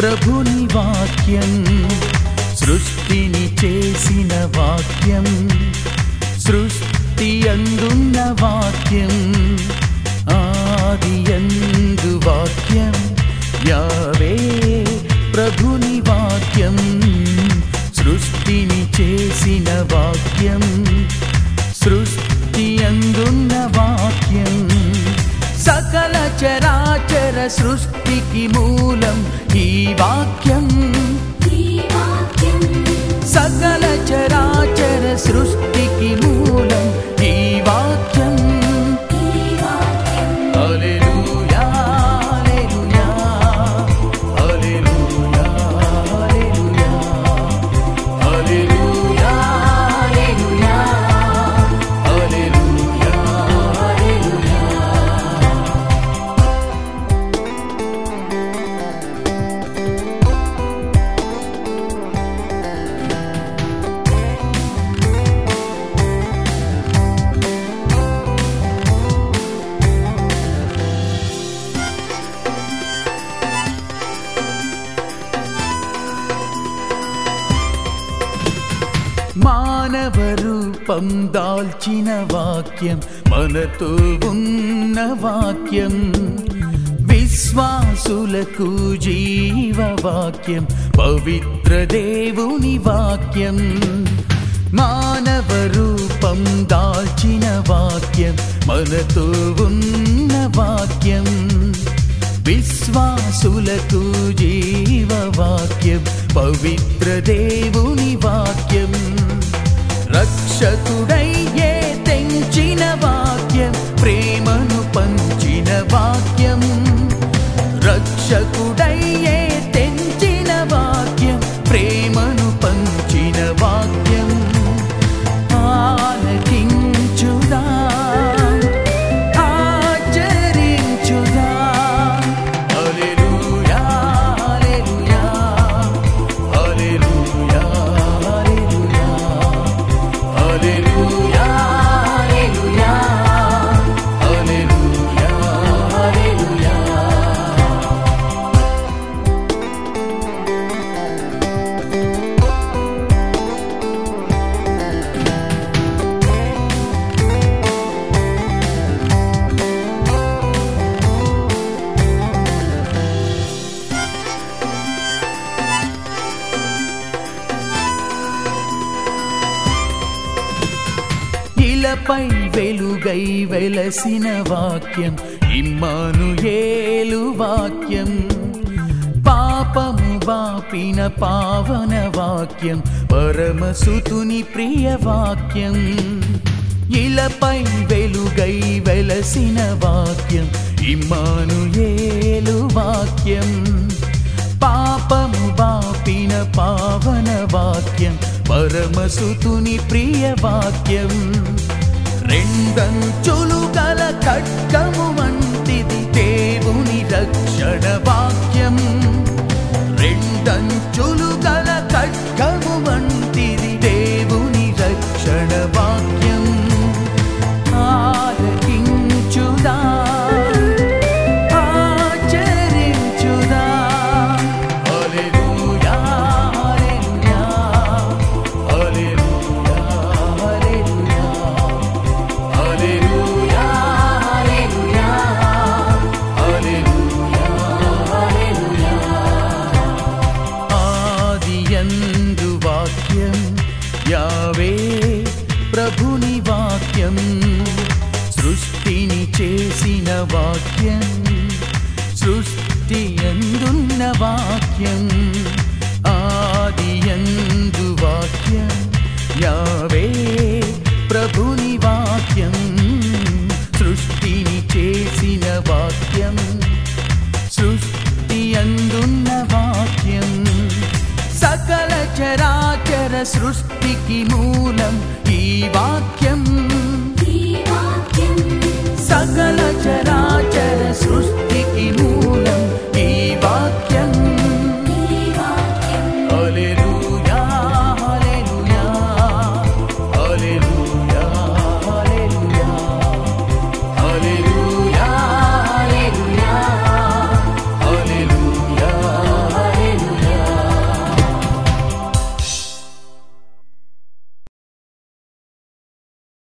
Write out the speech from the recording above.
ప్రభుని వాక్యం సృష్టిని చేసిన వాక్యం సృష్టి అందున్న వాక్యం ఆదియందు వాక్యం యావే ప్రభుని వాక్యం సృష్టిని చేసిన వాక్యం సృష్టి అందున్న వాక్యం సకల చరాచర సృష్టికి మూలం ఈ వాక్యం సకల చరాచర సృష్టికి మూలం ఈ వాక్యం హల్లెలూయా హల్లెలూయా హల్లెలూయా హల్లెలూయా హల్లెలూయా హల్లెలూయా హల్లెలూయా మానవ రూపం దాల్చిన వాక్యం మనతో ఉన్న వాక్యం విశ్వాసులకు జీవవాక్యం పవిత్ర దేవుని వాక్యం మానవ రూపం దాల్చిన వాక్యం మనతో ఉన్న వాక్యం విశ్వాసులకు జీవవాక్యం పవిత్ర దేవుని వాక్యం రక్షకుడయ్యే తెంచిన వాక్యం ప్రేమను పంచిన వాక్యం రక్షకుడయ్యే తెంచిన వాక్యం ప్రేమను పంచిన వాక్యం ఆలకించుదా ఆచరించుదా హల్లెలూయా హల్లెలూయా హల్లెలూయా హల్లెలూయా హల్లెలూయా హల్లెలూయా హల్లెలూయా ఇలపై వెలుగై వెలసిన వాక్యం ఇమ్మానుయేలు వాక్యం పాపము బాపిన పావన వాక్యం పరమసుతుని ప్రియ వాక్యం ఇలపై వెలుగై వెలసిన వాక్యం ఇమ్మానుయేలు వాక్యం పాపము బాపిన పావన వాక్యం పరమసుతుని ప్రియ వాక్యం రెండంచులు గల ఖడ్గము వంటిది దేవుని రక్షణ వాక్యం రెండంచులు గల ఖడ్గము వంటిది దేవుని రక్షణ వాక్యం ఆలకించుదా ఆచరించుదా హల్లెలూయా హల్లెలూయా హల్లెలూయా హల్లెలూయా హల్లెలూయా హల్లెలూయా హల్లెలూయా ఆదియందు వాక్యం యావే ప్రభుని వాక్యం సృష్టిని చేసిన వాక్యం సృష్టి అందున్న వాక్యం ఆదియందు వాక్యం యావే ప్రభుని వాక్యం సృష్టిని చేసిన వాక్యం సృష్టి అందున్న వాక్యం సకల చరాచర సృష్టికి మూలం ఈ వాక్యం సకల చర